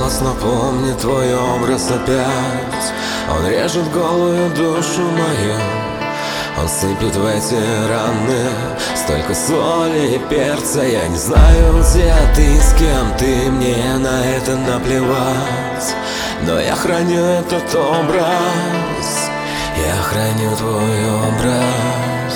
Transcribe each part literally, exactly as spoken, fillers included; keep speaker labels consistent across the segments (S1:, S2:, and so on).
S1: голос напомнит твой образ опять. Он режет голую душу мою, он сыпет в эти раны столько соли и перца. Я не знаю, где ты, с кем ты, мне на это наплевать. Но я храню этот образ, я храню твой образ.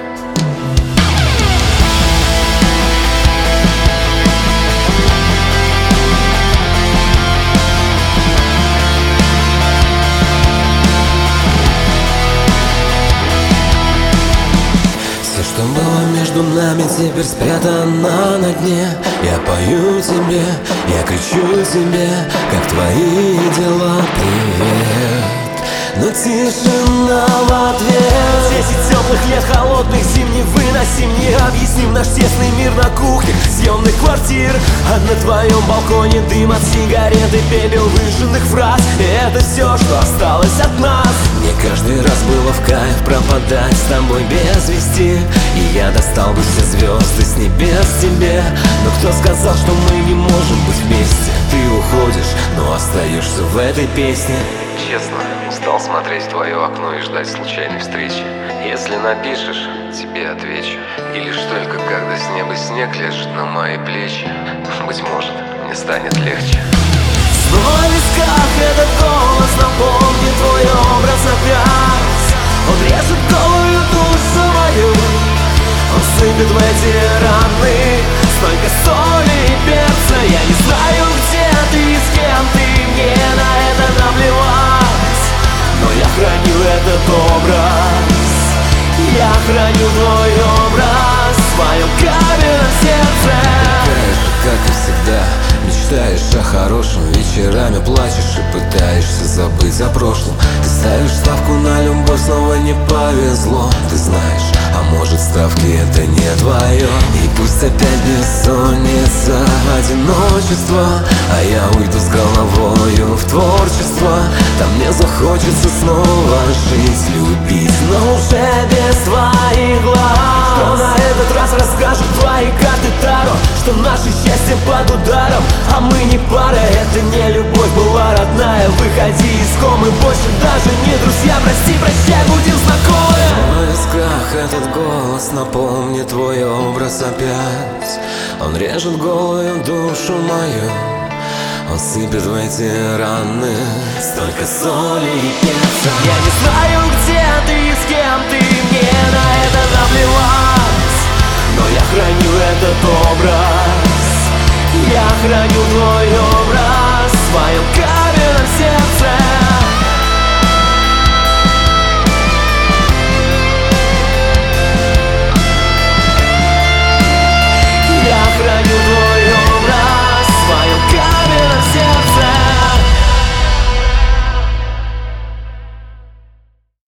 S1: Что было между нами, теперь спрятано на дне. Я пою тебе, я кричу тебе, как твои дела, привет. Но тишина в ответ.
S2: Десять теплых лет, холодных, зим невыносим. Не объясним наш тесный мир на кухне съемных квартир. А на твоем балконе дым от сигарет и пепел выжженных фраз. И это все, что осталось от нас.
S1: Мне каждый раз было в кайф пропадать с тобой без вести. И я достал бы все звезды с небес тебе. Но кто сказал, что мы не можем быть вместе? Ты уходишь, но остаешься в этой песне.
S3: Честно, устал смотреть в твое окно и ждать случайной встречи. Если напишешь, тебе отвечу. И лишь только когда с неба снег лежит на мои плечи, быть может, мне станет легче.
S2: Снова в висках этот голос напомнит твой образ опять. Он режет голую душу мою, он сыпет в эти раны столько соли и перца. Я не знаю, где ты, с кем ты, мне на это наплевать. Но я храню этот образ, я храню твой образ в своем каменном сердце.
S1: Такая же, как и всегда, мечтаешь о хорошем, вечерами плачешь и пытаешься забыть о прошлом. Ты ставишь ставку на любовь, снова не повезло. Ты знаешь, а может ставки это не твое. И пусть опять бессонница, одиночество, а я уйду с головою в творчество. Там мне захочется снова жить, любить, но уже без твоих глаз.
S2: Что на этот раз расскажут твои карты Таро, что наше счастье под ударом, а мы не пара. Это не любовь была родная, выходи из комы, больше даже не друзья. Прости, прощай, будем знакомы.
S1: В висках этот голос напомнит твой образ опять. Он режет голую душу мою, он сыпет в эти раны столько соли и перца.
S2: Я не знаю, где ты, с кем ты, мне на это наплевать. Но я храню этот образ, я храню твой образ.